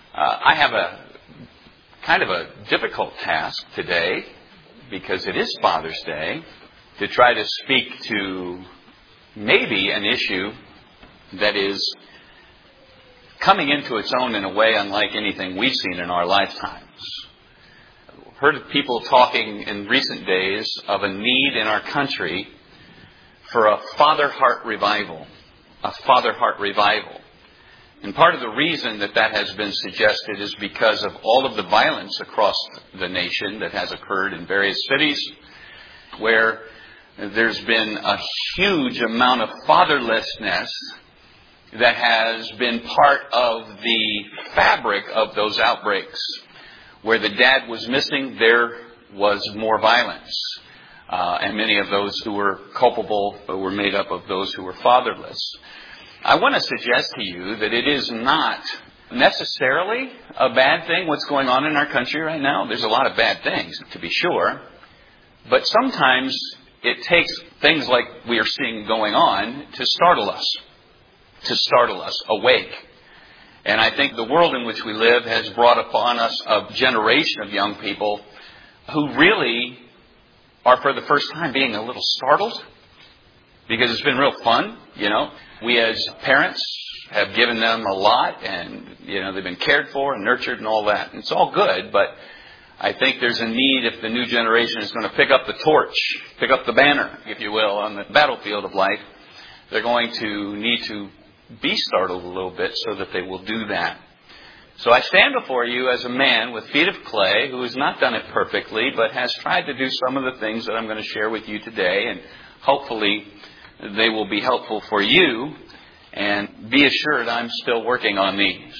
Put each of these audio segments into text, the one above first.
I have a kind of a difficult task today, because it is Father's Day, to try to speak to maybe an issue that is coming into its own in a way unlike anything we've seen in our lifetimes. I've heard of people talking in recent days of a need in our country for a father heart revival. A father heart revival. And part of the reason that has been suggested is because of all of the violence across the nation that has occurred in various cities, where there's been a huge amount of fatherlessness that has been part of the fabric of those outbreaks. Where the dad was missing, there was more violence. And many of those who were culpable were made up of those who were fatherless. I want to suggest to you that it is not necessarily a bad thing what's going on in our country right now. There's a lot of bad things, to be sure. But sometimes it takes things like we are seeing going on to startle us awake. And I think the world in which we live has brought upon us a generation of young people who really are for the first time being a little startled, because it's been real fun, We as parents have given them a lot, and, they've been cared for and nurtured and all that. And it's all good, but I think there's a need, if the new generation is going to pick up the torch, pick up the banner, if you will, on the battlefield of life, they're going to need to be startled a little bit so that they will do that. So I stand before you as a man with feet of clay who has not done it perfectly, but has tried to do some of the things that I'm going to share with you today, and hopefully they will be helpful for you, and be assured I'm still working on these.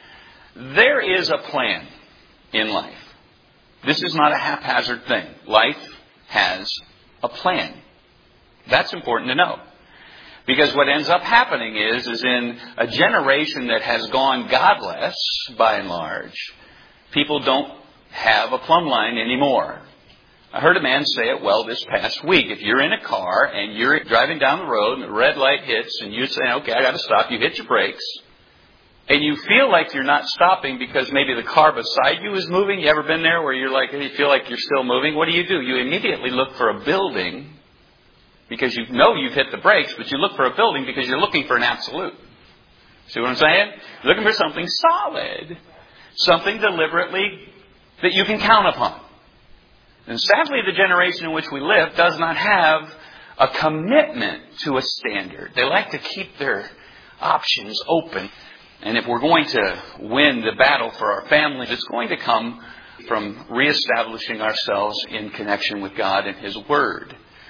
There is a plan in life. This is not a haphazard thing. Life has a plan. That's important to know. Because what ends up happening is in a generation that has gone godless, by and large, people don't have a plumb line anymore. I heard a man say it well this past week. If you're in a car and you're driving down the road and the red light hits and you say, okay, I got to stop, you hit your brakes, and you feel like you're not stopping because maybe the car beside you is moving. You ever been there where you feel like you're still moving? What do? You immediately look for a building, because you know you've hit the brakes, but you look for a building because you're looking for an absolute. See what I'm saying? You're looking for something solid, something deliberately that you can count upon. And sadly, the generation in which we live does not have a commitment to a standard. They like to keep their options open. And if we're going to win the battle for our families, it's going to come from reestablishing ourselves in connection with God and His Word.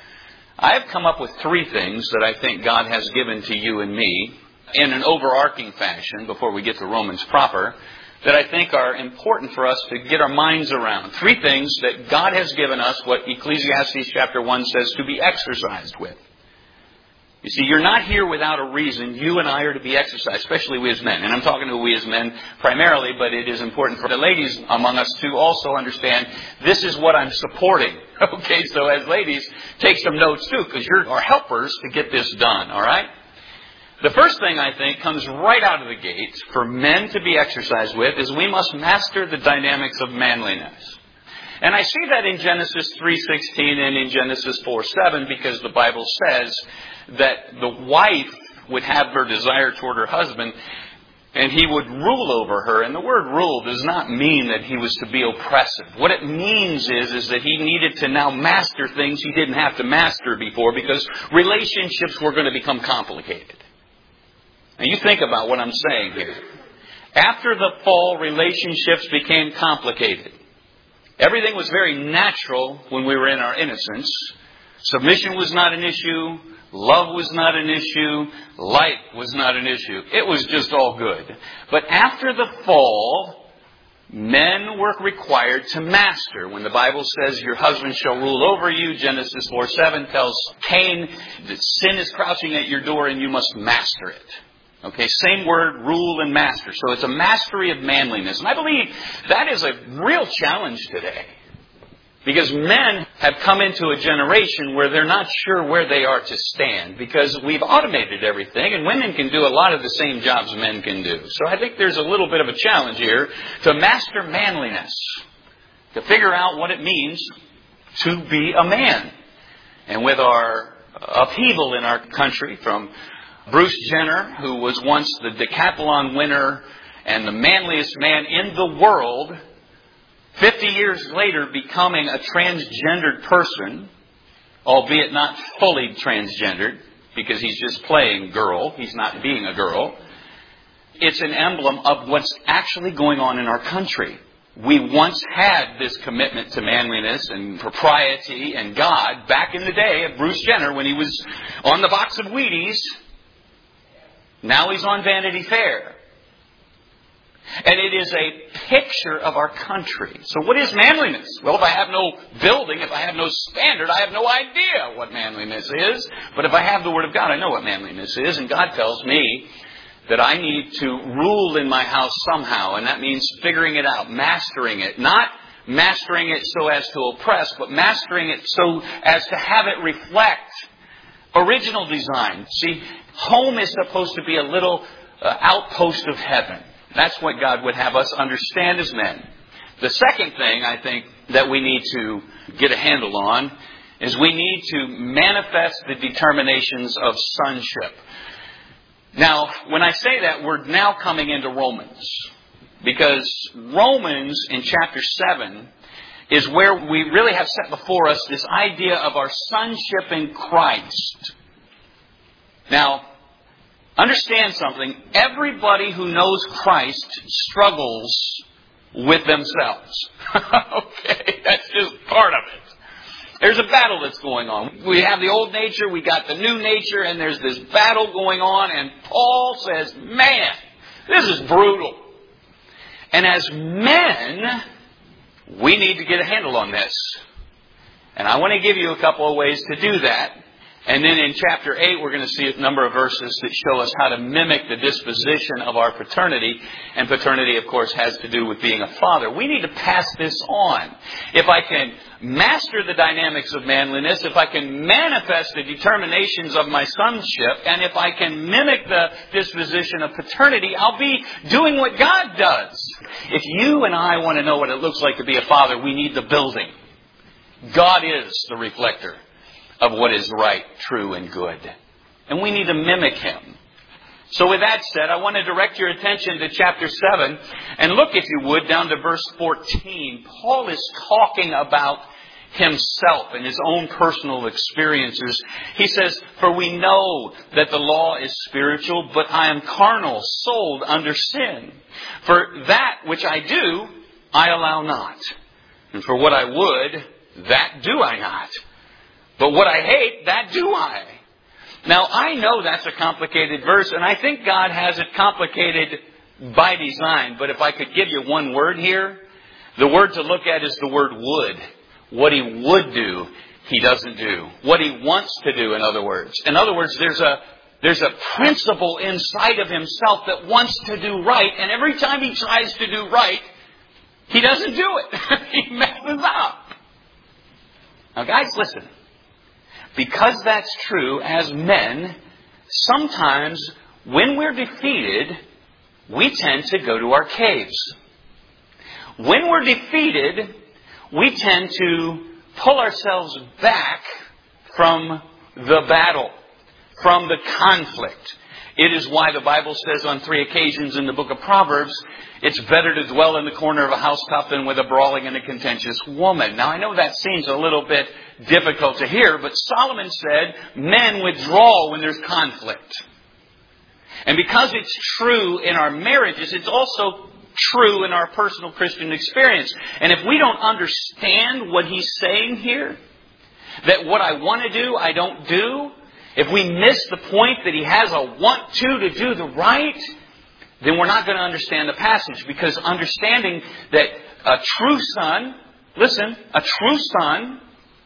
I have come up with 3 things that I think God has given to you and me in an overarching fashion, before we get to Romans proper, that I think are important for us to get our minds around. 3 things that God has given us, what Ecclesiastes chapter 1 says, to be exercised with. You see, you're not here without a reason. You and I are to be exercised, especially we as men. And I'm talking to we as men primarily, but it is important for the ladies among us to also understand this is what I'm supporting. Okay, so as ladies, take some notes too, because you're our helpers to get this done, all right? The first thing I think comes right out of the gate for men to be exercised with is we must master the dynamics of manliness. And I see that in Genesis 3:16 and in Genesis 4:7, because the Bible says that the wife would have her desire toward her husband and he would rule over her. And the word rule does not mean that he was to be oppressive. What it means is that he needed to now master things he didn't have to master before, because relationships were going to become complicated. Now you think about what I'm saying here. After the fall, relationships became complicated. Everything was very natural when we were in our innocence. Submission was not an issue. Love was not an issue. Light was not an issue. It was just all good. But after the fall, men were required to master. When the Bible says your husband shall rule over you, Genesis 4:7 tells Cain that sin is crouching at your door and you must master it. Okay, same word, rule and master. So it's a mastery of manliness. And I believe that is a real challenge today. Because men have come into a generation where they're not sure where they are to stand because we've automated everything and women can do a lot of the same jobs men can do. So I think there's a little bit of a challenge here to master manliness, to figure out what it means to be a man. And with our upheaval in our country from Bruce Jenner, who was once the decathlon winner and the manliest man in the world, 50 years later becoming a transgendered person, albeit not fully transgendered, because he's just playing girl, he's not being a girl. It's an emblem of what's actually going on in our country. We once had this commitment to manliness and propriety and God back in the day of Bruce Jenner when he was on the box of Wheaties. Now he's on Vanity Fair. And it is a picture of our country. So what is manliness? Well, if I have no building, if I have no standard, I have no idea what manliness is. But if I have the Word of God, I know what manliness is. And God tells me that I need to rule in my house somehow. And that means figuring it out, mastering it. Not mastering it so as to oppress, but mastering it so as to have it reflect original design. See, home is supposed to be a little outpost of heaven. That's what God would have us understand as men. The second thing I think that we need to get a handle on is we need to manifest the determinations of sonship. Now, when I say that, we're now coming into Romans. Because Romans in chapter 7 is where we really have set before us this idea of our sonship in Christ. Now, understand something. Everybody who knows Christ struggles with themselves. Okay, that's just part of it. There's a battle that's going on. We have the old nature, we got the new nature, and there's this battle going on, and Paul says, man, this is brutal. And as men, we need to get a handle on this. And I want to give you a couple of ways to do that. And then in chapter 8, we're going to see a number of verses that show us how to mimic the disposition of our paternity. And paternity, of course, has to do with being a father. We need to pass this on. If I can master the dynamics of manliness, if I can manifest the determinations of my sonship, and if I can mimic the disposition of paternity, I'll be doing what God does. If you and I want to know what it looks like to be a father, we need the building. God is the reflector of what is right, true, and good. And we need to mimic Him. So with that said, I want to direct your attention to chapter 7. And look, if you would, down to verse 14. Paul is talking about himself and his own personal experiences. He says, "For we know that the law is spiritual, but I am carnal, sold under sin. For that which I do, I allow not. And for what I would, that do I not. But what I hate, that do I." Now, I know that's a complicated verse, and I think God has it complicated by design. But if I could give you one word here, the word to look at is the word would. What He would do, He doesn't do. What He wants to do, in other words. In other words, there's a principle inside of Himself that wants to do right, and every time He tries to do right, He doesn't do it. He messes up. Now, guys, listen. Because that's true, as men, sometimes when we're defeated, we tend to go to our caves. When we're defeated, we tend to pull ourselves back from the battle, from the conflict. It is why the Bible says on 3 occasions in the book of Proverbs, it's better to dwell in the corner of a housetop than with a brawling and a contentious woman. Now, I know that seems a little bit difficult to hear, but Solomon said men withdraw when there's conflict. And because it's true in our marriages, it's also true in our personal Christian experience. And if we don't understand what he's saying here, that what I want to do, I don't do, if we miss the point that he has a want to do the right, then we're not going to understand the passage. Because understanding that a true son, listen, a true son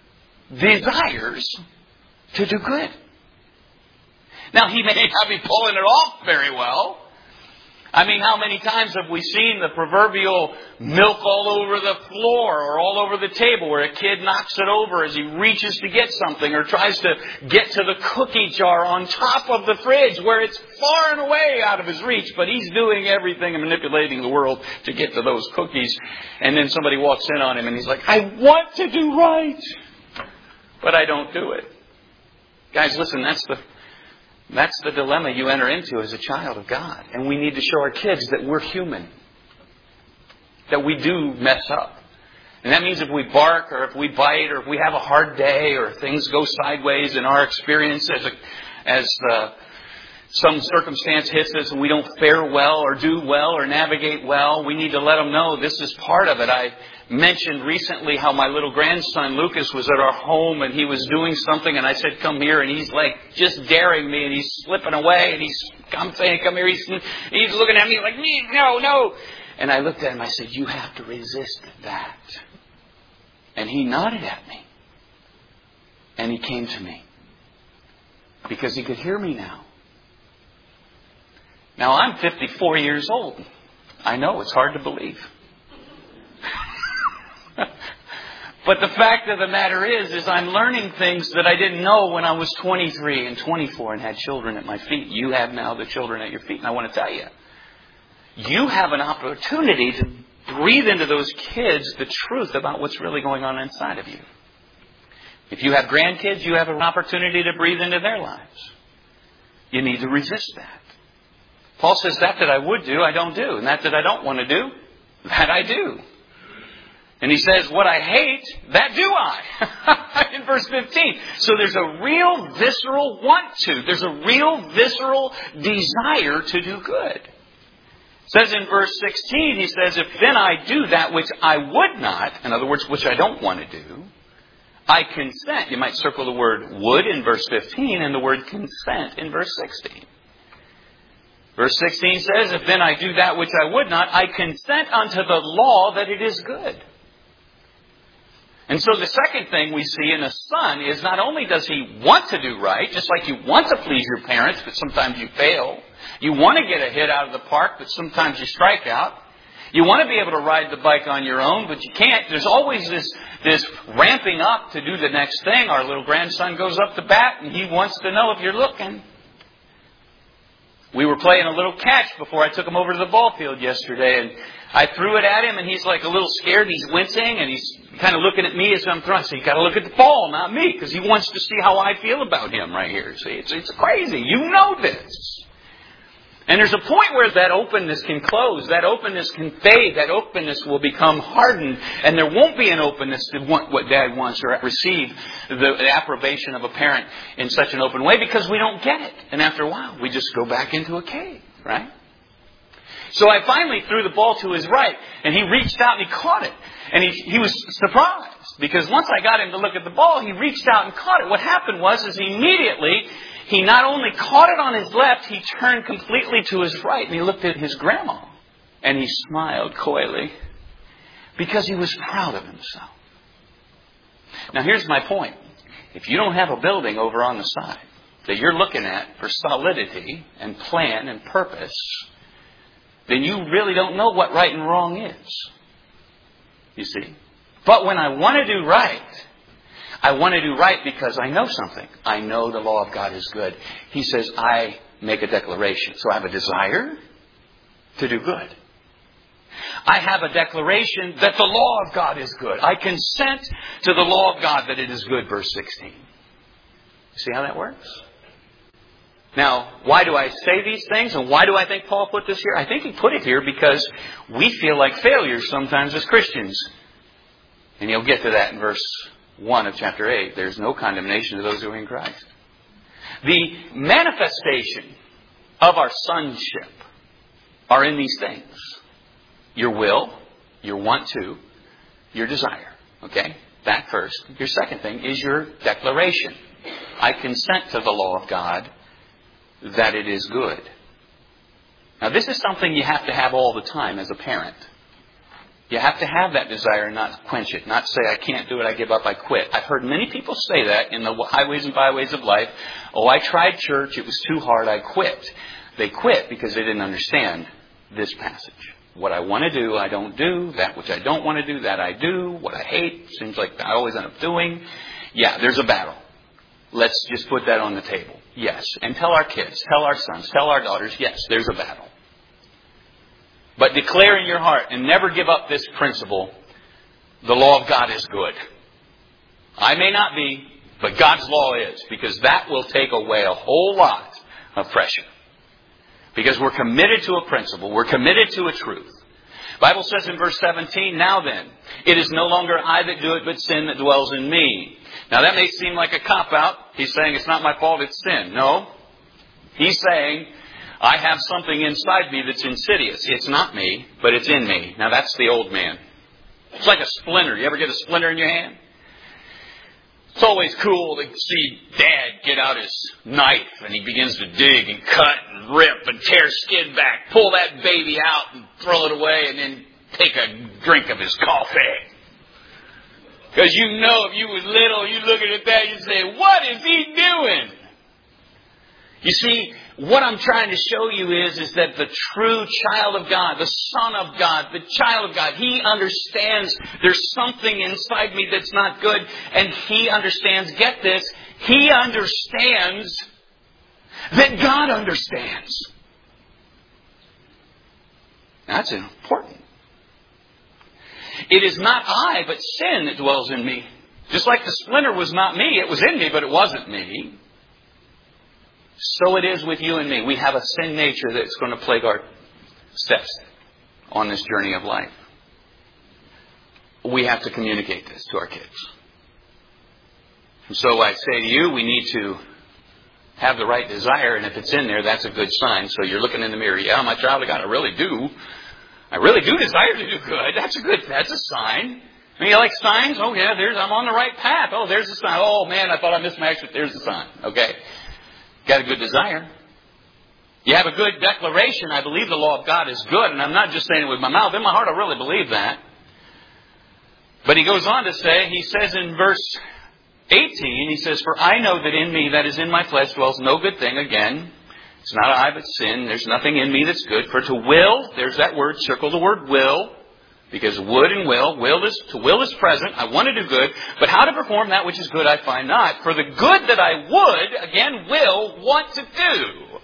desires to do good. Now, he may not be pulling it off very well, I mean, how many times have we seen the proverbial milk all over the floor or all over the table where a kid knocks it over as he reaches to get something or tries to get to the cookie jar on top of the fridge where it's far and away out of his reach, but he's doing everything and manipulating the world to get to those cookies. And then somebody walks in on him and he's like, I want to do right, but I don't do it. Guys, listen, that's the dilemma you enter into as a child of God. And we need to show our kids that we're human. That we do mess up. And that means if we bark or if we bite or if we have a hard day or things go sideways in our experience as some circumstance hits us and we don't fare well or do well or navigate well, we need to let them know this is part of it. I mentioned recently how my little grandson Lucas was at our home and he was doing something and I said, come here, and he's like just daring me and he's slipping away and I'm saying, come here. He's looking at me like, no. And I looked at him, I said, you have to resist that. And he nodded at me. And he came to me. Because he could hear me now. Now I'm 54 years old. I know it's hard to believe. But the fact of the matter is I'm learning things that I didn't know when I was 23 and 24 and had children at my feet. You have now the children at your feet. And I want to tell you, you have an opportunity to breathe into those kids the truth about what's really going on inside of you. If you have grandkids, you have an opportunity to breathe into their lives. You need to resist that. Paul says, that I would do, I don't do. And that I don't want to do, that I do. And he says, what I hate, that do I. In verse 15. So there's a real visceral want to. There's a real visceral desire to do good. It says in verse 16, he says, if then I do that which I would not, in other words, which I don't want to do, I consent. You might circle the word would in verse 15 and the word consent in verse 16. Verse 16 says, if then I do that which I would not, I consent unto the law that it is good. And so the second thing we see in a son is not only does he want to do right, just like you want to please your parents, but sometimes you fail. You want to get a hit out of the park, but sometimes you strike out. You want to be able to ride the bike on your own, but you can't. There's always this ramping up to do the next thing. Our little grandson goes up to bat and he wants to know if you're looking. We were playing a little catch before I took him over to the ball field yesterday, and I threw it at him, and he's like a little scared. He's wincing, and he's kind of looking at me as I'm throwing. So you got to look at the ball, not me, because he wants to see how I feel about him right here. See, it's crazy. You know this. And there's a point where that openness can close, that openness can fade, that openness will become hardened, and there won't be an openness to want what Dad wants or receive the approbation of a parent in such an open way because we don't get it. And after a while, we just go back into a cave, right? So I finally threw the ball to his right, and he reached out and he caught it. And he was surprised because once I got him to look at the ball, he reached out and caught it. What happened was immediately he not only caught it on his left, he turned completely to his right and he looked at his grandma and he smiled coyly because he was proud of himself. Now here's my point. If you don't have a building over on the side that you're looking at for solidity and plan and purpose, then you really don't know what right and wrong is. You see? But when I want to do right, I want to do right because I know something. I know the law of God is good. He says, I make a declaration. So I have a desire to do good. I have a declaration that the law of God is good. I consent to the law of God that it is good, verse 16. See how that works? Now, why do I say these things and why do I think Paul put this here? I think he put it here because we feel like failures sometimes as Christians. And you'll get to that in verse 1 of chapter 8. There's no condemnation to those who are in Christ. The manifestation of our sonship are in these things. Your will, your want to, your desire. Okay? That first. Your second thing is your declaration. I consent to the law of God that it is good. Now this is something you have to have all the time as a parent. You have to have that desire and not quench it. Not say, I can't do it, I give up, I quit. I've heard many people say that in the highways and byways of life. Oh, I tried church, it was too hard, I quit. They quit because they didn't understand this passage. What I want to do, I don't do. That which I don't want to do, that I do. What I hate, seems like I always end up doing. Yeah, there's a battle. Let's just put that on the table. Yes. And tell our kids, tell our sons, tell our daughters, yes, there's a battle. But declare in your heart and never give up this principle. The law of God is good. I may not be, but God's law is. Because that will take away a whole lot of pressure. Because we're committed to a principle. We're committed to a truth. The Bible says in verse 17, now then, it is no longer I that do it, but sin that dwells in me. Now that may seem like a cop-out. He's saying it's not my fault, it's sin. No. He's saying, I have something inside me that's insidious. It's not me, but it's in me. Now that's the old man. It's like a splinter. You ever get a splinter in your hand? It's always cool to see Dad get out his knife and he begins to dig and cut and rip and tear skin back, pull that baby out and throw it away and then take a drink of his coffee. Because you know if you was little, you looking at that, you say, what is he doing? You see, what I'm trying to show you is that the true child of God, the Son of God, the child of God, he understands there's something inside me that's not good. And he understands, get this, he understands that God understands. That's important. It is not I, but sin that dwells in me. Just like the splinter was not me, it was in me, but it wasn't me. So it is with you and me. We have a sin nature that's going to plague our steps on this journey of life. We have to communicate this to our kids. And so I say to you, we need to have the right desire, and if it's in there, that's a good sign. So you're looking in the mirror, yeah, my child of God, I really do desire to do good. That's a sign. I mean, you like signs? Oh yeah, I'm on the right path. Oh, there's a sign. Oh man, I thought I missed my exit. There's the sign. Okay. Got a good desire. You have a good declaration. I believe the law of God is good. And I'm not just saying it with my mouth. In my heart, I really believe that. But he goes on to say, he says in verse 18, he says, for I know that in me, that is in my flesh, dwells no good thing. Again, it's not I, but sin. There's nothing in me that's good. For to will, there's that word, circle the word will. Because would and to will is present. I want to do good. But how to perform that which is good I find not. For the good that I would, again, will want to do.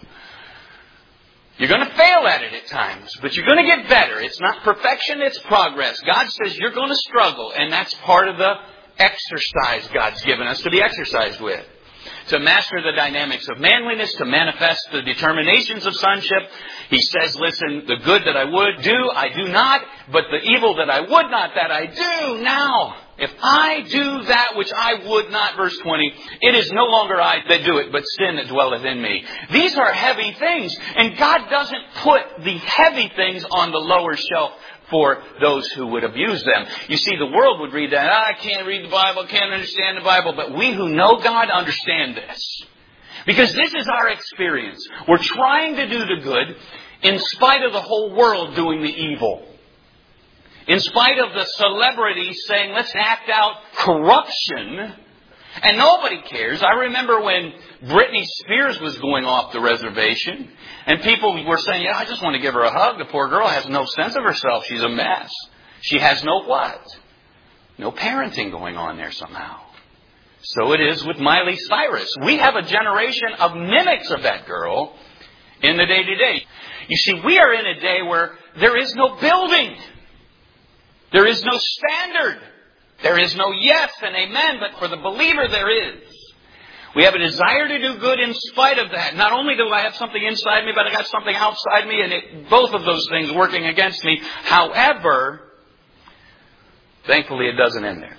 You're going to fail at it at times. But you're going to get better. It's not perfection, it's progress. God says you're going to struggle. And that's part of the exercise God's given us to be exercised with. To master the dynamics of manliness, to manifest the determinations of sonship. He says, listen, the good that I would do, I do not. But the evil that I would not, that I do. Now, if I do that which I would not, verse 20, it is no longer I that do it, but sin that dwelleth in me. These are heavy things. And God doesn't put the heavy things on the lower shelf for those who would abuse them. You see, the world would read that. I can't read the Bible, can't understand the Bible. But we who know God understand this. Because this is our experience. We're trying to do the good in spite of the whole world doing the evil. In spite of the celebrities saying, let's act out corruption. And nobody cares. I remember when Britney Spears was going off the reservation. And people were saying, yeah, I just want to give her a hug. The poor girl has no sense of herself. She's a mess. She has no what? No parenting going on there somehow. So it is with Miley Cyrus. We have a generation of mimics of that girl in the day-to-day. You see, we are in a day where there is no building. There is no standard. There is no yes and amen, but for the believer there is. We have a desire to do good in spite of that. Not only do I have something inside me, but I got something outside me, and both of those things working against me. However, thankfully it doesn't end there.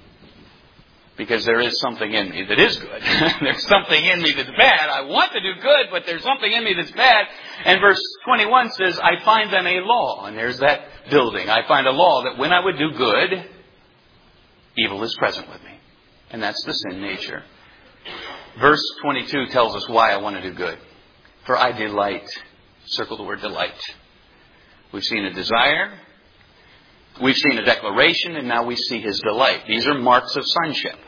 Because there is something in me that is good. There's something in me that's bad. I want to do good, but there's something in me that's bad. And verse 21 says, I find them a law. And there's that building. I find a law that when I would do good, evil is present with me. And that's the sin nature. Verse 22 tells us why I want to do good. For I delight. Circle the word delight. We've seen a desire. We've seen a declaration, and now we see his delight. These are marks of sonship.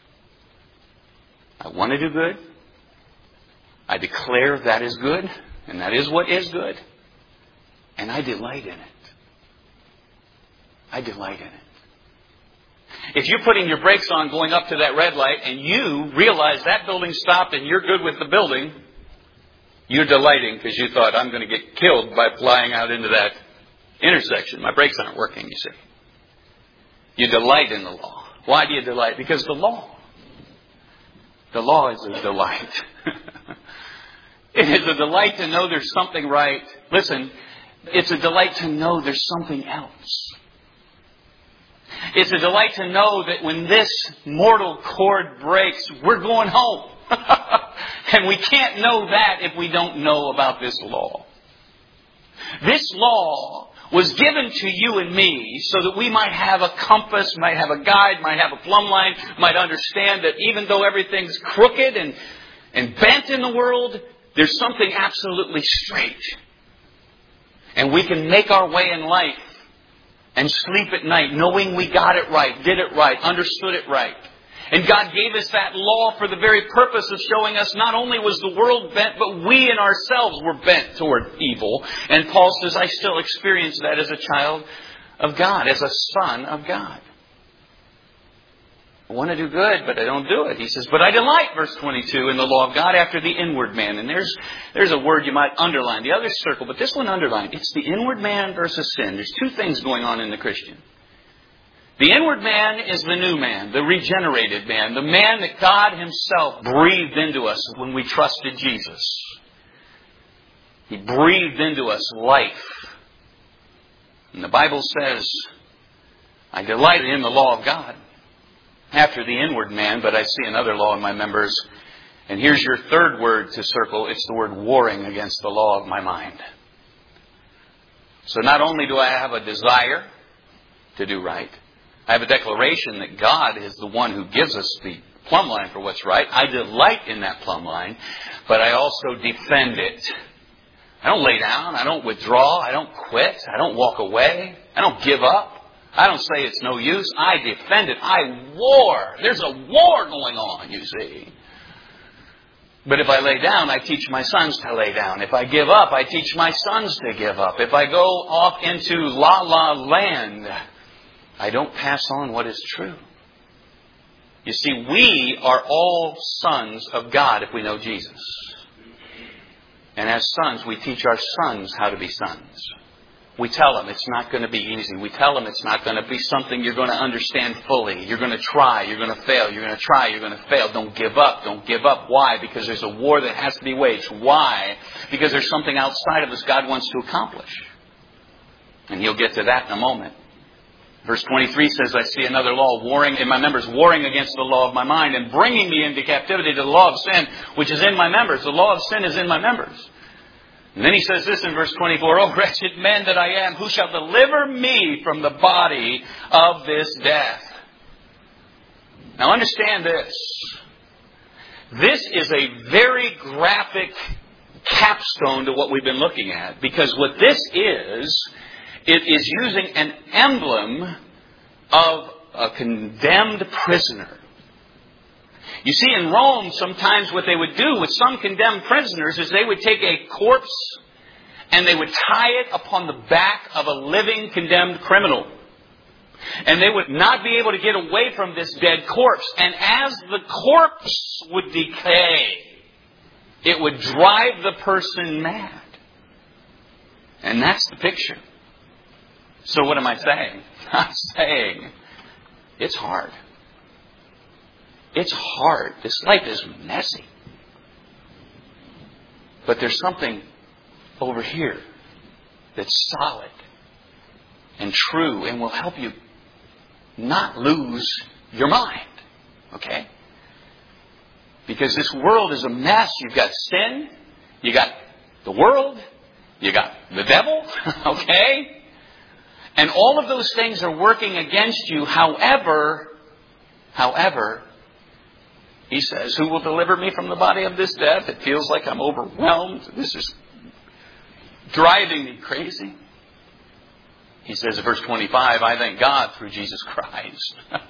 I want to do good. I declare that is good, and that is what is good. And I delight in it. I delight in it. If you're putting your brakes on going up to that red light and you realize that building stopped and you're good with the building, you're delighting because you thought, I'm going to get killed by flying out into that intersection. My brakes aren't working, you see. You delight in the law. Why do you delight? Because the law is a delight. It is a delight to know there's something right. Listen, it's a delight to know there's something else. It's a delight to know that when this mortal cord breaks, we're going home. And we can't know that if we don't know about this law. This law was given to you and me so that we might have a compass, might have a guide, might have a plumb line, might understand that even though everything's crooked and bent in the world, there's something absolutely straight. And we can make our way in life and sleep at night knowing we got it right, did it right, understood it right. And God gave us that law for the very purpose of showing us not only was the world bent, but we in ourselves were bent toward evil. And Paul says, I still experience that as a child of God, as a son of God. I want to do good, but I don't do it. He says, but I delight, verse 22, in the law of God after the inward man. And there's a word you might underline. The other circle, but this one underlined. It's the inward man versus sin. There's two things going on in the Christian. The inward man is the new man, the regenerated man, the man that God Himself breathed into us when we trusted Jesus. He breathed into us life. And the Bible says, I delight in the law of God after the inward man, but I see another law in my members. And here's your third word to circle. It's the word warring against the law of my mind. So not only do I have a desire to do right, I have a declaration that God is the one who gives us the plumb line for what's right. I delight in that plumb line, but I also defend it. I don't lay down. I don't withdraw. I don't quit. I don't walk away. I don't give up. I don't say it's no use. I defend it. I war. There's a war going on, you see. But if I lay down, I teach my sons to lay down. If I give up, I teach my sons to give up. If I go off into la-la land, I don't pass on what is true. You see, we are all sons of God if we know Jesus. And as sons, we teach our sons how to be sons. We tell them it's not going to be easy. We tell them it's not going to be something you're going to understand fully. You're going to try. You're going to fail. You're going to try. You're going to fail. Don't give up. Don't give up. Why? Because there's a war that has to be waged. Why? Because there's something outside of us God wants to accomplish. And He'll get to that in a moment. Verse 23 says, I see another law warring in my members, warring against the law of my mind and bringing me into captivity to the law of sin, which is in my members. The law of sin is in my members. And then he says this in verse 24, O wretched man that I am, who shall deliver me from the body of this death? Now understand this. This is a very graphic capstone to what we've been looking at. Because what this is, it is using an emblem of a condemned prisoner. You see, in Rome, sometimes what they would do with some condemned prisoners is they would take a corpse and they would tie it upon the back of a living condemned criminal. And they would not be able to get away from this dead corpse. And as the corpse would decay, it would drive the person mad. And that's the picture. So what am I saying? I'm saying it's hard. It's hard. This life is messy. But there's something over here that's solid and true and will help you not lose your mind. Okay? Because this world is a mess. You've got sin. You got the world. You got the devil. Okay? And all of those things are working against you. However, he says, who will deliver me from the body of this death? It feels like I'm overwhelmed. This is driving me crazy. He says in verse 25, I thank God through Jesus Christ.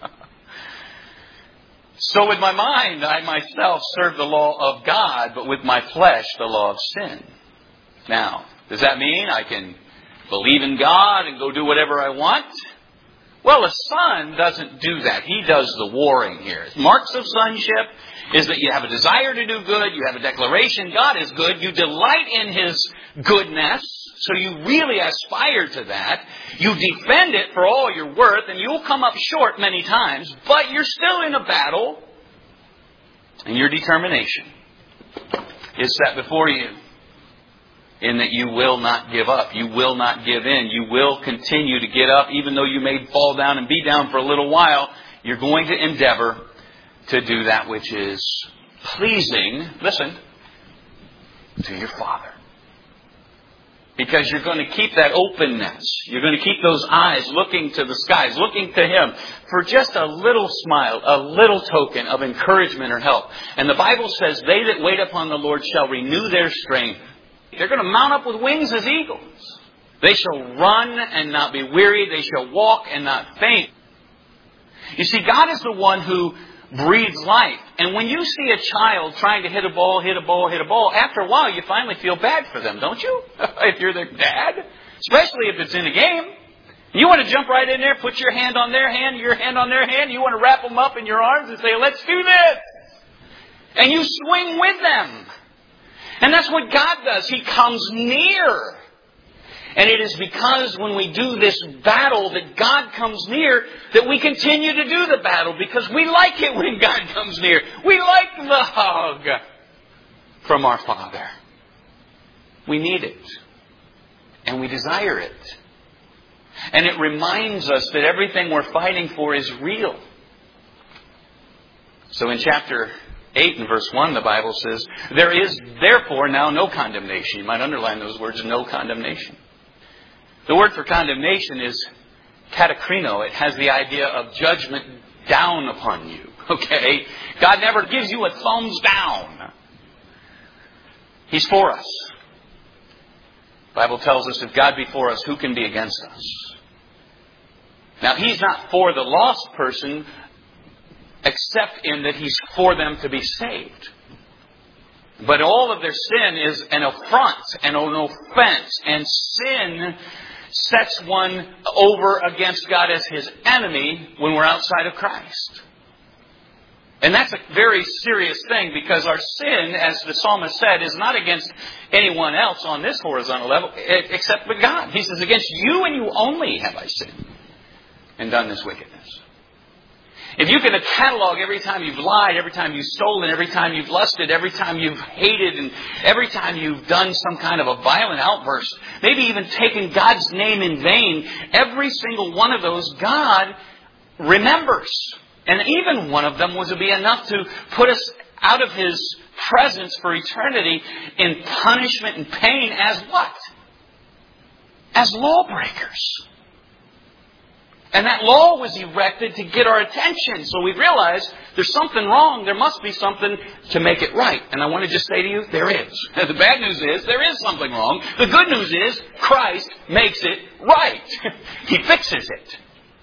So with my mind, I myself serve the law of God, but with my flesh, the law of sin. Now, does that mean I can believe in God and go do whatever I want. Well, a son doesn't do that. He does the warring here. Marks of sonship is that you have a desire to do good. You have a declaration God is good. You delight in His goodness. So you really aspire to that. You defend it for all you're worth. And you'll come up short many times. But you're still in a battle. And your determination is set before you. In that you will not give up. You will not give in. You will continue to get up. Even though you may fall down and be down for a little while, you're going to endeavor to do that which is pleasing, listen, to your Father. Because you're going to keep that openness. You're going to keep those eyes looking to the skies, looking to Him for just a little smile, a little token of encouragement or help. And the Bible says, they that wait upon the Lord shall renew their strength. They're going to mount up with wings as eagles. They shall run and not be weary. They shall walk and not faint. You see, God is the one who breathes life. And when you see a child trying to hit a ball, after a while you finally feel bad for them, don't you? If you're their dad. Especially if it's in a game. You want to jump right in there, put your hand on their hand, your hand on their hand. You want to wrap them up in your arms and say, let's do this. And you swing with them. And that's what God does. He comes near. And it is because when we do this battle that God comes near that we continue to do the battle, because we like it when God comes near. We like the hug from our Father. We need it. And we desire it. And it reminds us that everything we're fighting for is real. So in chapter 8 and verse 1, the Bible says, there is therefore now no condemnation. You might underline those words, no condemnation. The word for condemnation is katakrino. It has the idea of judgment down upon you. Okay? God never gives you a thumbs down. He's for us. The Bible tells us if God be for us, who can be against us? Now, He's not for the lost person, except in that He's for them to be saved. But all of their sin is an affront and an offense. And sin sets one over against God as His enemy when we're outside of Christ. And that's a very serious thing, because our sin, as the psalmist said, is not against anyone else on this horizontal level except with God. He says, against you and you only have I sinned and done this wickedness. If you can catalog every time you've lied, every time you've stolen, every time you've lusted, every time you've hated, and every time you've done some kind of a violent outburst, maybe even taken God's name in vain, every single one of those God remembers. And even one of them was to be enough to put us out of His presence for eternity in punishment and pain as what? As lawbreakers. And that law was erected to get our attention. So we realize there's something wrong. There must be something to make it right. And I want to just say to you, there is. The bad news is there is something wrong. The good news is Christ makes it right. He fixes it.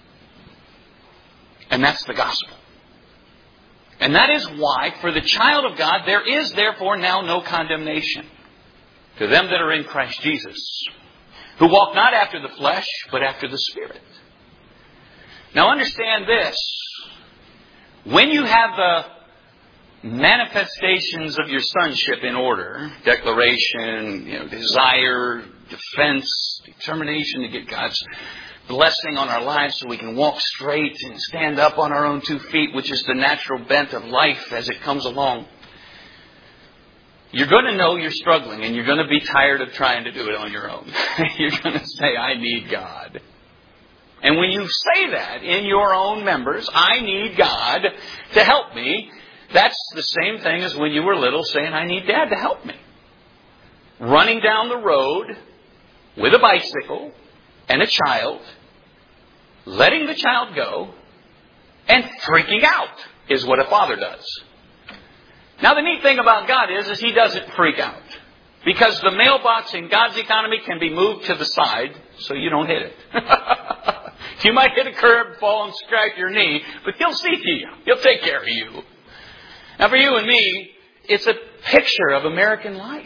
And that's the gospel. And that is why, for the child of God, there is therefore now no condemnation to them that are in Christ Jesus, who walk not after the flesh, but after the Spirit. Now understand this. When you have the manifestations of your sonship in order, declaration, desire, defense, determination to get God's blessing on our lives so we can walk straight and stand up on our own 2 feet, which is the natural bent of life as it comes along. You're going to know you're struggling, and you're going to be tired of trying to do it on your own. You're going to say, I need God. And when you say that in your own members, I need God to help me, that's the same thing as when you were little saying, I need Dad to help me. Running down the road with a bicycle and a child, letting the child go, and freaking out is what a father does. Now the neat thing about God is He doesn't freak out. Because the mailbox in God's economy can be moved to the side so you don't hit it. You might hit a curb, fall and scrape your knee, but He'll see to you. He'll take care of you. Now for you and me, it's a picture of American life.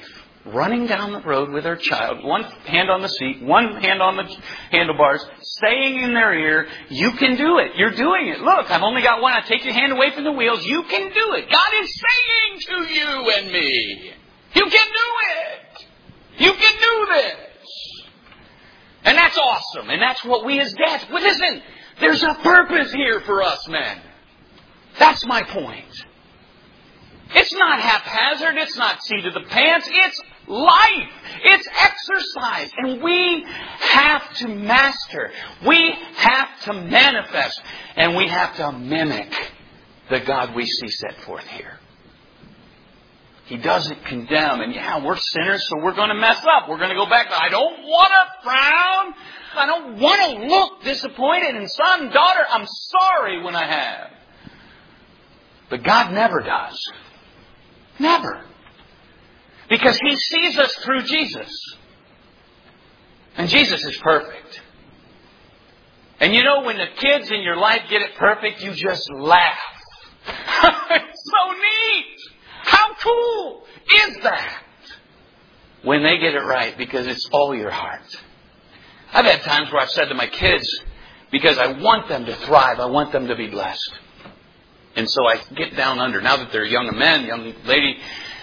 running down the road with her child, one hand on the seat, one hand on the handlebars, saying in their ear, you can do it. You're doing it. Look, I've only got one. I take your hand away from the wheels. You can do it. God is saying to you and me, you can do it. You can do this. And that's awesome. And that's what we as dads, but listen, there's a purpose here for us men. That's my point. It's not haphazard. It's not seat of the pants. It's life. It's exercise. And we have to master. We have to manifest. And we have to mimic the God we see set forth here. He doesn't condemn. And yeah, we're sinners, so we're going to mess up. We're going to go back to, I don't want to frown. I don't want to look disappointed. And son, daughter, I'm sorry when I have. But God never does. Never. Because He sees us through Jesus. And Jesus is perfect. And you know, when the kids in your life get it perfect, you just laugh. It's so neat. How cool is that? When they get it right, because it's all your heart. I've had times where I've said to my kids, because I want them to thrive, I want them to be blessed. And so I get down under, now that they're young men, young lady,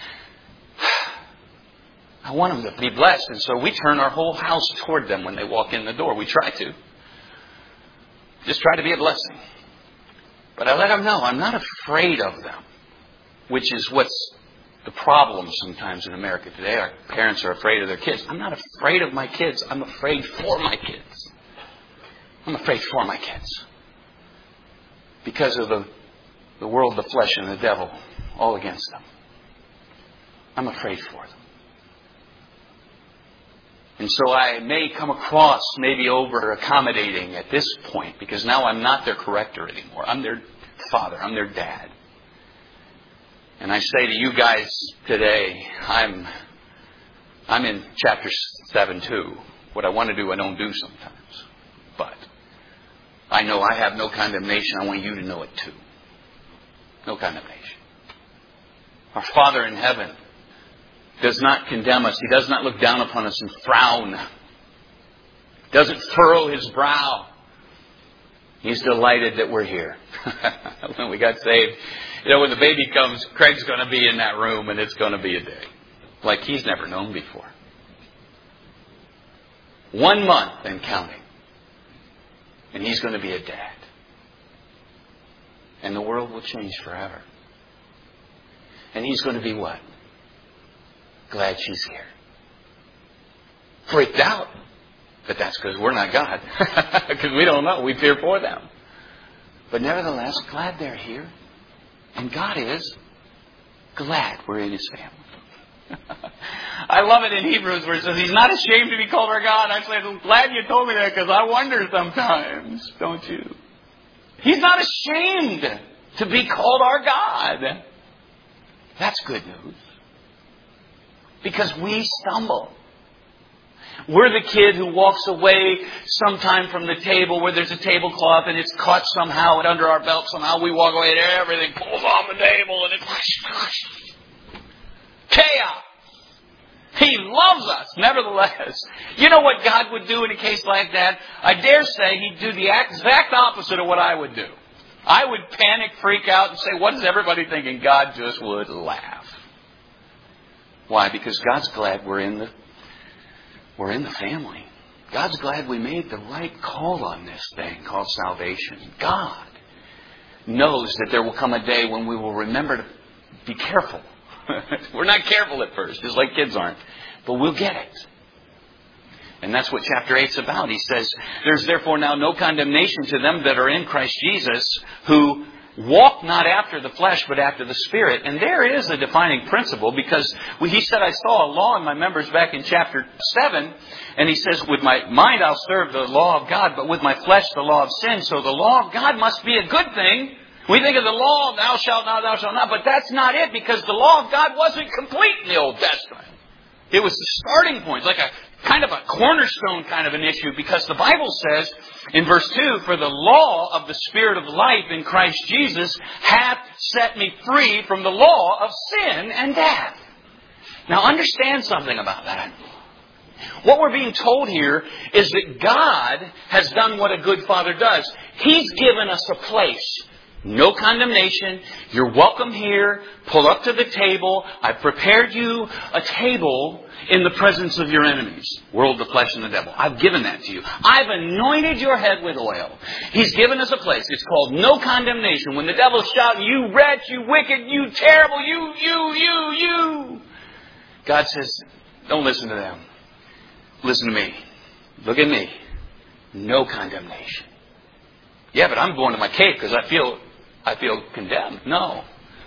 I want them to be blessed. And so we turn our whole house toward them when they walk in the door. We try to. Just try to be a blessing. But I let them know I'm not afraid of them, which is what's the problem sometimes in America today. Our parents are afraid of their kids. I'm not afraid of my kids. I'm afraid for my kids. I'm afraid for my kids. Because of the world, the flesh, and the devil, all against them. I'm afraid for them. And so I may come across maybe over accommodating at this point, because now I'm not their corrector anymore. I'm their father. I'm their dad. And I say to you guys today, I'm in chapter 7 too. What I want to do, I don't do sometimes. But I know I have no condemnation. I want you to know it too. No condemnation. Our Father in heaven does not condemn us. He does not look down upon us and frown. Doesn't furrow His brow. He's delighted that we're here. When we got saved, you know, when the baby comes, Craig's going to be in that room and it's going to be a day like he's never known before. 1 month and counting. And he's going to be a dad. And the world will change forever. And he's going to be what? Glad she's here. Freaked out. But that's because we're not God. Because we don't know. We fear for them. But nevertheless, glad they're here. And God is glad we're in His family. I love it in Hebrews where it says He's not ashamed to be called our God. I say, I'm glad you told me that because I wonder sometimes, don't you? He's not ashamed to be called our God. That's good news. Because we stumble. We're the kid who walks away sometime from the table where there's a tablecloth and it's caught somehow and under our belt somehow. We walk away and everything pulls off the table and it's chaos. He loves us, nevertheless. You know what God would do in a case like that? I dare say He'd do the exact opposite of what I would do. I would panic, freak out, and say, what is everybody thinking? God just would laugh. Why? Because God's glad we're in the family. God's glad we made the right call on this thing called salvation. God knows that there will come a day when we will remember to be careful. We're not careful at first, just like kids aren't. But we'll get it. And that's what chapter 8 is about. He says, there's therefore now no condemnation to them that are in Christ Jesus, who walk not after the flesh, but after the Spirit. And there is a defining principle, because he said, I saw a law in my members back in chapter 7. And he says, with my mind I'll serve the law of God, but with my flesh the law of sin. So the law of God must be a good thing. We think of the law, thou shalt not, thou shalt not. But that's not it, because the law of God wasn't complete in the Old Testament. It was the starting point, like a kind of a cornerstone kind of an issue, because the Bible says in verse 2, for the law of the Spirit of life in Christ Jesus hath set me free from the law of sin and death. Now understand something about that. What we're being told here is that God has done what a good father does. He's given us a place. No condemnation. You're welcome here. Pull up to the table. I've prepared you a table in the presence of your enemies. World, the flesh, and the devil. I've given that to you. I've anointed your head with oil. He's given us a place. It's called no condemnation. When the devil's shouting, you wretch, you wicked, you terrible, you. God says, don't listen to them. Listen to me. Look at me. No condemnation. Yeah, but I'm going to my cave because I feel condemned. No.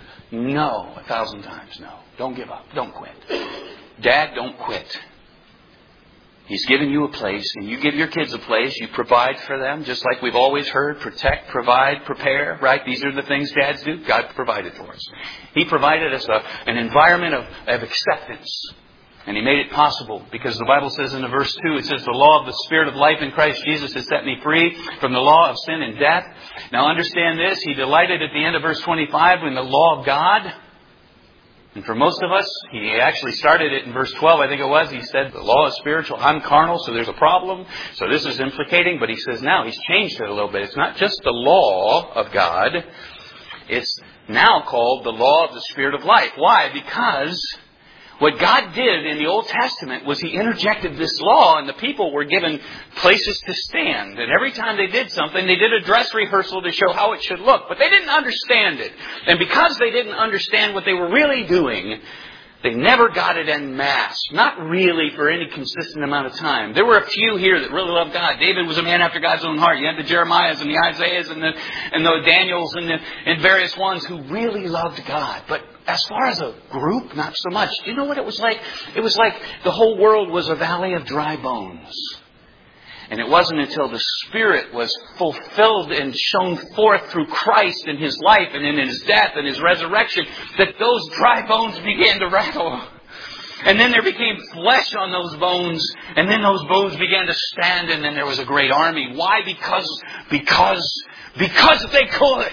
1,000 times no. Don't give up. Don't quit. Dad, don't quit. He's given you a place, and you give your kids a place. You provide for them, just like we've always heard. Protect, provide, prepare, right? These are the things dads do. God provided for us. He provided us an environment of acceptance. And He made it possible because the Bible says in verse 2, it says, the law of the Spirit of life in Christ Jesus has set me free from the law of sin and death. Now understand this. He delighted at the end of verse 25 in the law of God. And for most of us, he actually started it in verse 12, I think it was. He said, the law is spiritual. I'm carnal, so there's a problem. So this is implicating. But he says now, he's changed it a little bit. It's not just the law of God. It's now called the law of the Spirit of life. Why? Because what God did in the Old Testament was He interjected this law, and the people were given places to stand. And every time they did something, they did a dress rehearsal to show how it should look. But they didn't understand it. And because they didn't understand what they were really doing, they never got it en masse. Not really for any consistent amount of time. There were a few here that really loved God. David was a man after God's own heart. You had the Jeremiahs and the Isaiahs and the Daniels and various ones who really loved God. But as far as a group, not so much. Do you know what it was like? It was like the whole world was a valley of dry bones. And it wasn't until the Spirit was fulfilled and shown forth through Christ in His life and in His death and His resurrection that those dry bones began to rattle. And then there became flesh on those bones. And then those bones began to stand. And then there was a great army. Why? Because they could.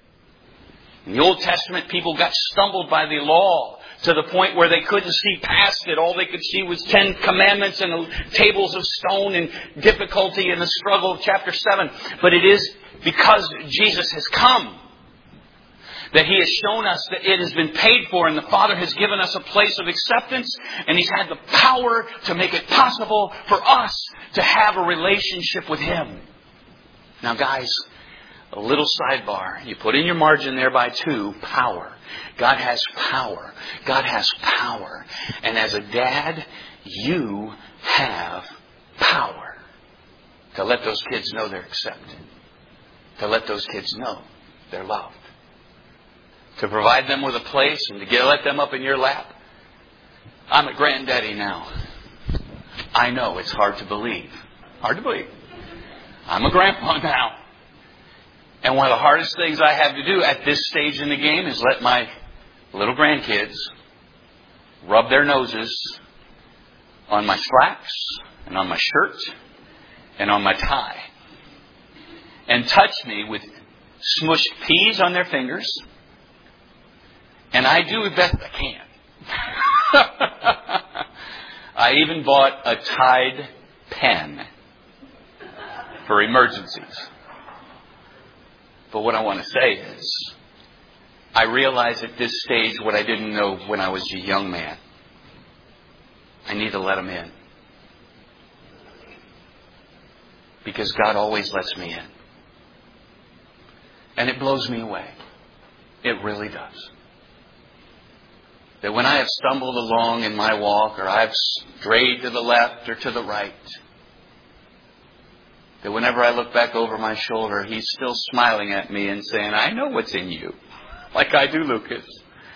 In the Old Testament, people got stumbled by the law to the point where they couldn't see past it. All they could see was 10 commandments and tables of stone and difficulty in the struggle of chapter 7. But it is because Jesus has come that He has shown us that it has been paid for, and the Father has given us a place of acceptance, and He's had the power to make it possible for us to have a relationship with Him. Now guys, a little sidebar. You put in your margin there by 2, power. God has power. God has power. And as a dad, you have power to let those kids know they're accepted. To let those kids know they're loved. To provide them with a place and to let them up in your lap. I'm a granddaddy now. I know it's hard to believe. Hard to believe. I'm a grandpa now. And one of the hardest things I have to do at this stage in the game is let my little grandkids rub their noses on my slacks and on my shirt and on my tie. And touch me with smushed peas on their fingers. And I do the best I can. I even bought a Tide pen for emergencies. But what I want to say is, I realize at this stage what I didn't know when I was a young man. I need to let them in. Because God always lets me in. And it blows me away. It really does. That when I have stumbled along in my walk, or I've strayed to the left or to the right, that whenever I look back over my shoulder, He's still smiling at me and saying, I know what's in you. Like I do, Lucas.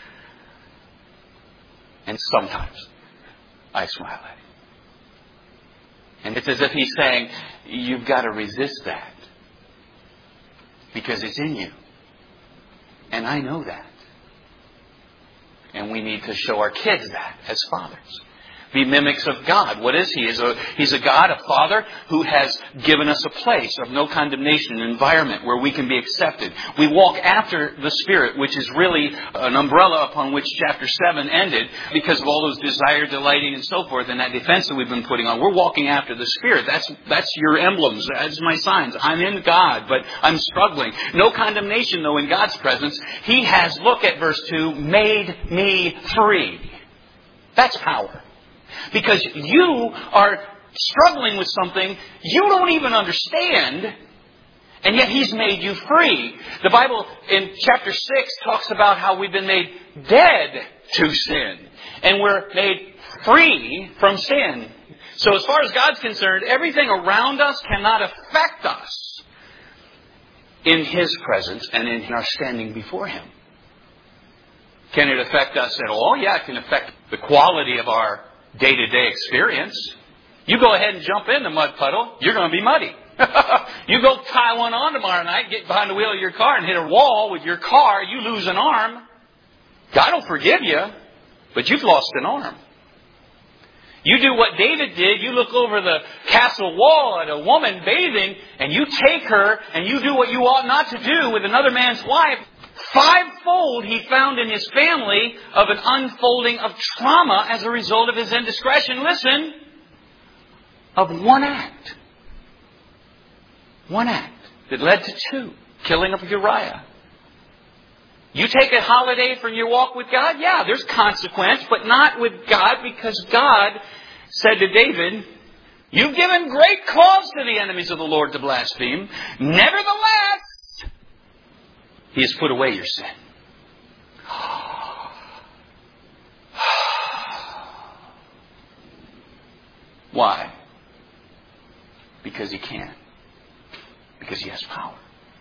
And sometimes I smile at Him. And it's as if He's saying, you've got to resist that. Because it's in you. And I know that. And we need to show our kids that as fathers. be mimics of God. What is He? He's a God, a Father, who has given us a place of no condemnation, an environment where we can be accepted. We walk after the Spirit, which is really an umbrella upon which chapter 7 ended, because of all those desire, delighting, and so forth, and that defense that we've been putting on. We're walking after the Spirit. That's your emblems. That's my signs. I'm in God, but I'm struggling. No condemnation, though, in God's presence. He has, look at verse 2, made me free. That's power. Because you are struggling with something you don't even understand, and yet He's made you free. The Bible in chapter 6 talks about how we've been made dead to sin, and we're made free from sin. So as far as God's concerned, everything around us cannot affect us in His presence and in our standing before Him. Can it affect us at all? Yeah, it can affect the quality of our day-to-day experience. You go ahead and jump in the mud puddle, you're going to be muddy. You go tie one on tomorrow night, get behind the wheel of your car and hit a wall with your car, you lose an arm. God will forgive you, but you've lost an arm. You do what David did, you look over the castle wall at a woman bathing, and you take her and you do what you ought not to do with another man's wife. Fivefold he found in his family of an unfolding of trauma as a result of his indiscretion. Listen, of one act. One act that led to 2. Killing of Uriah. You take a holiday from your walk with God? Yeah, there's consequence, but not with God, because God said to David, you've given great cause to the enemies of the Lord to blaspheme. Nevertheless, He has put away your sin. Why? Because He can. Because He has power.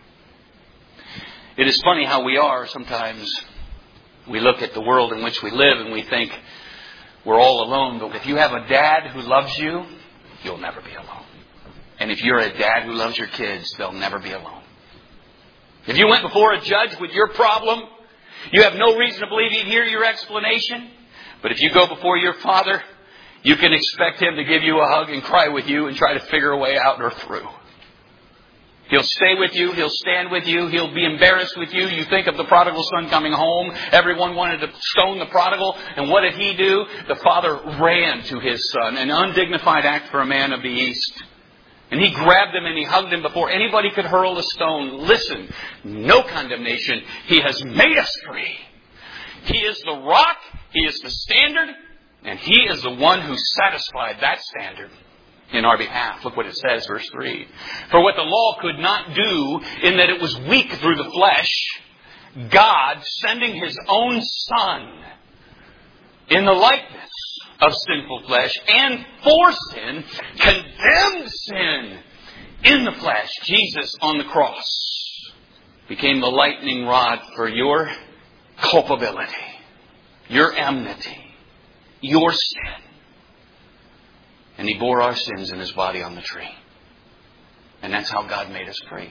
It is funny how we are sometimes. We look at the world in which we live and we think we're all alone. But if you have a dad who loves you, you'll never be alone. And if you're a dad who loves your kids, they'll never be alone. If you went before a judge with your problem, you have no reason to believe he'd hear your explanation. But if you go before your Father, you can expect Him to give you a hug and cry with you and try to figure a way out or through. He'll stay with you. He'll stand with you. He'll be embarrassed with you. You think of the prodigal son coming home. Everyone wanted to stone the prodigal. And what did he do? The father ran to his son. An undignified act for a man of the East. And he grabbed him and he hugged him before anybody could hurl a stone. Listen, no condemnation. He has made us free. He is the rock. He is the standard. And He is the one who satisfied that standard in our behalf. Look what it says, verse 3. For what the law could not do, in that it was weak through the flesh, God, sending His own Son in the likeness of sinful flesh and for sin, condemned sin in the flesh. Jesus on the cross became the lightning rod for your culpability, your enmity, your sin. And He bore our sins in His body on the tree. And that's how God made us free.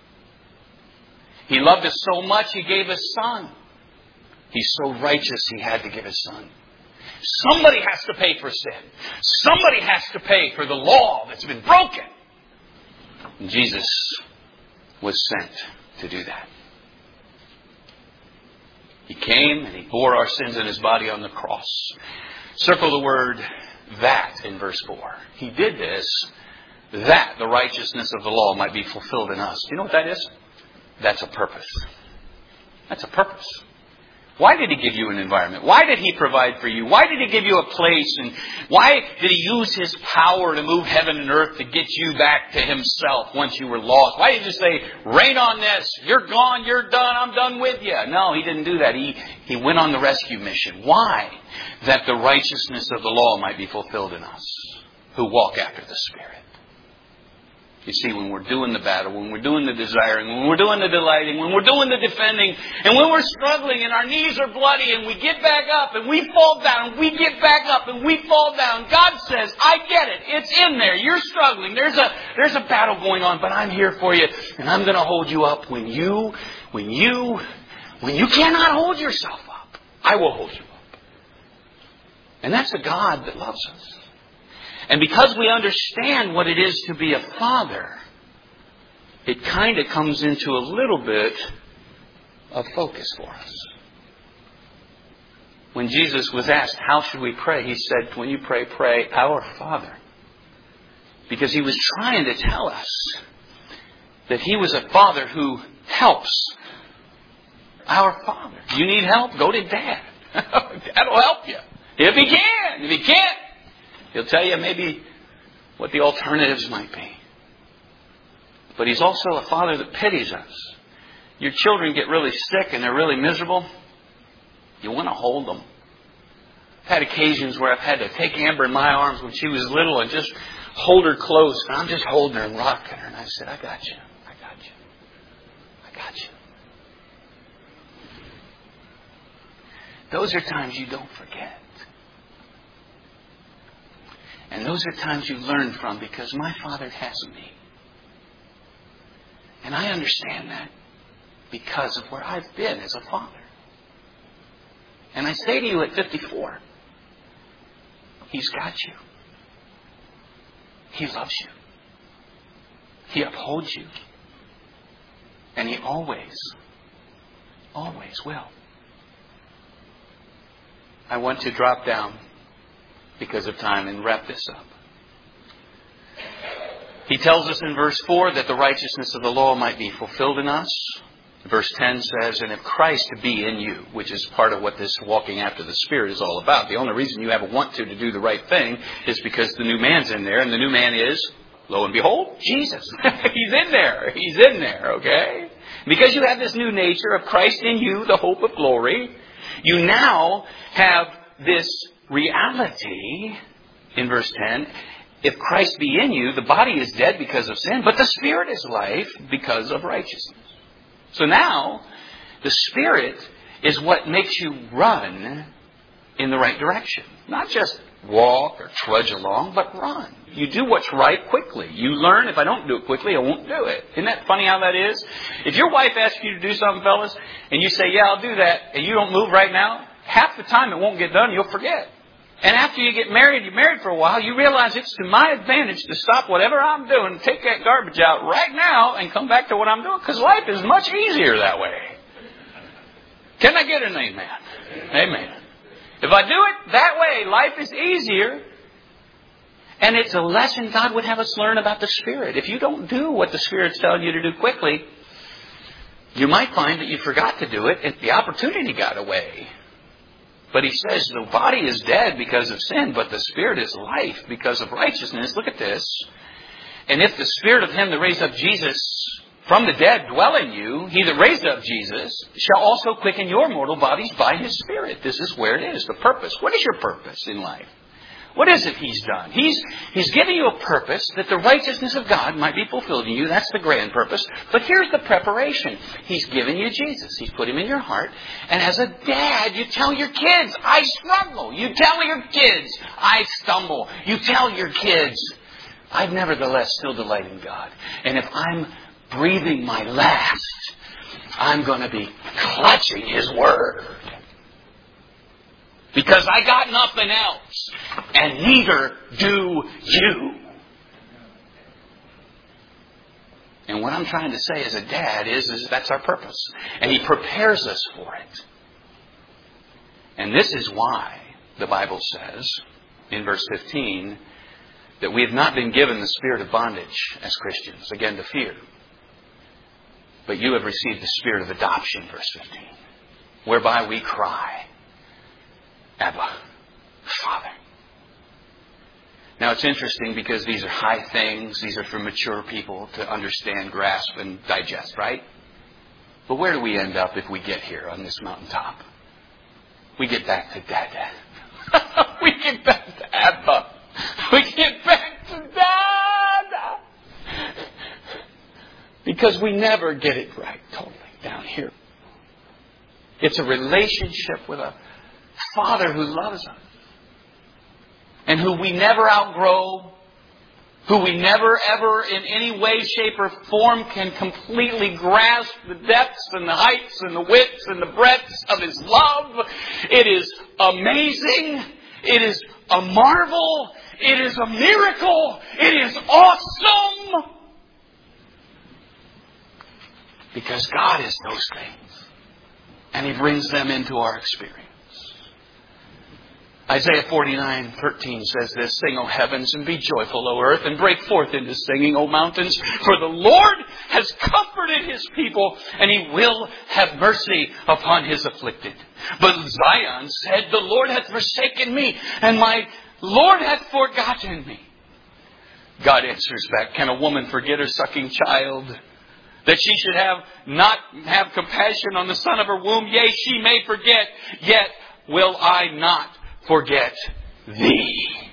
He loved us so much, He gave His Son. He's so righteous, He had to give His Son. Somebody has to pay for sin. Somebody has to pay for the law that's been broken. And Jesus was sent to do that. He came and He bore our sins in His body on the cross. Circle the word that in verse 4. He did this that the righteousness of the law might be fulfilled in us. Do you know what that is? That's a purpose. That's a purpose. Why did He give you an environment? Why did He provide for you? Why did He give you a place? And why did He use His power to move heaven and earth to get you back to Himself once you were lost? Why did He just say, rain on this, you're gone, you're done, I'm done with you? No, He didn't do that. He went on the rescue mission. Why? That the righteousness of the law might be fulfilled in us who walk after the Spirit. You see, when we're doing the battle, when we're doing the desiring, when we're doing the delighting, when we're doing the defending, and when we're struggling and our knees are bloody and we get back up and we fall down, and we get back up and we fall down, God says, I get it. It's in there. You're struggling. There's a battle going on, but I'm here for you and I'm going to hold you up when you cannot hold yourself up. I will hold you up. And that's a God that loves us. And because we understand what it is to be a father, it kind of comes into a little bit of focus for us. When Jesus was asked, how should we pray? He said, when you pray, pray, Our Father. Because He was trying to tell us that He was a Father who helps. Our Father. You need help? Go to Dad. That'll help you. If He can. If He can't, He'll tell you maybe what the alternatives might be. But He's also a Father that pities us. Your children get really sick and they're really miserable. You want to hold them. I've had occasions where I've had to take Amber in my arms when she was little and just hold her close. And I'm just holding her and rocking her. And I said, I got you. I got you. I got you. Those are times you don't forget. And those are times you learn from, because my Father has me. And I understand that because of where I've been as a father. And I say to you at 54, He's got you. He loves you. He upholds you. And He always, always will. I want to drop down because of time and wrap this up. He tells us in verse 4 that the righteousness of the law might be fulfilled in us. Verse 10 says, and if Christ be in you, which is part of what this walking after the Spirit is all about. The only reason you have a want to do the right thing is because the new man's in there. And the new man is, lo and behold, Jesus. He's in there. He's in there, okay? Because you have this new nature of Christ in you, the hope of glory, you now have this reality in verse 10. If Christ be in you, the body is dead because of sin, but the Spirit is life because of righteousness. So now, the Spirit is what makes you run in the right direction. Not just walk or trudge along, but run. You do what's right quickly. You learn, if I don't do it quickly, I won't do it. Isn't that funny how that is? If your wife asks you to do something, fellas, and you say, yeah, I'll do that, and you don't move right now, half the time it won't get done, you'll forget. And after you get married, you're married for a while, you realize it's to my advantage to stop whatever I'm doing, take that garbage out right now, and come back to what I'm doing. Because life is much easier that way. Can I get an amen? Amen. If I do it that way, life is easier. And it's a lesson God would have us learn about the Spirit. If you don't do what the Spirit's telling you to do quickly, you might find that you forgot to do it and the opportunity got away. But He says the body is dead because of sin, but the Spirit is life because of righteousness. Look at this. And if the Spirit of Him that raised up Jesus from the dead dwell in you, He that raised up Jesus shall also quicken your mortal bodies by His Spirit. This is where it is, the purpose. What is your purpose in life? What is it He's done? He's given you a purpose that the righteousness of God might be fulfilled in you. That's the grand purpose. But here's the preparation. He's given you Jesus. He's put Him in your heart. And as a dad, you tell your kids, I struggle. You tell your kids, I stumble. You tell your kids, I nevertheless still delight in God. And if I'm breathing my last, I'm going to be clutching His Word. Because I got nothing else. And neither do you. And what I'm trying to say as a dad is that's our purpose. And He prepares us for it. And this is why the Bible says in verse 15 that we have not been given the spirit of bondage as Christians, again to fear. But you have received the spirit of adoption, verse 15, whereby we cry, Abba, Father. Now it's interesting because these are high things. These are for mature people to understand, grasp, and digest, right? But where do we end up if we get here on this mountaintop? We get back to Dada. We get back to Abba. We get back to Dada. Because we never get it right totally down here. It's a relationship with a Father who loves us. And who we never outgrow. Who we never ever in any way, shape, or form can completely grasp the depths and the heights and the widths and the breadths of His love. It is amazing. It is a marvel. It is a miracle. It is awesome. Because God is those things. And He brings them into our experience. Isaiah 49:13 says this, "Sing, O heavens, and be joyful, O earth, and break forth into singing, O mountains. For the Lord has comforted His people, and He will have mercy upon His afflicted. But Zion said, the Lord hath forsaken me, and my Lord hath forgotten me." God answers back, "Can a woman forget her sucking child, that she should not have compassion on the son of her womb? Yea, she may forget, yet will I not forget thee.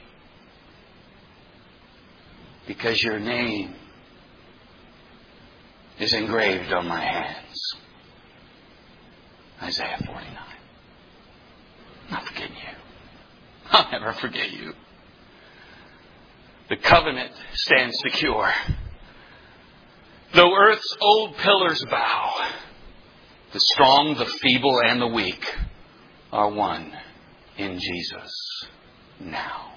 Because your name is engraved on my hands." Isaiah 49. Not forgetting you. I'll never forget you. The covenant stands secure. Though earth's old pillars bow, the strong, the feeble, and the weak are one in Jesus now.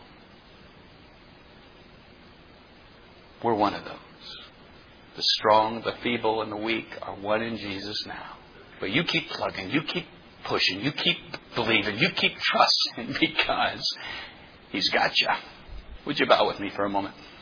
We're one of those. The strong, the feeble, and the weak are one in Jesus now. But you keep plugging, you keep pushing, you keep believing, you keep trusting, because He's got you. Would you bow with me for a moment?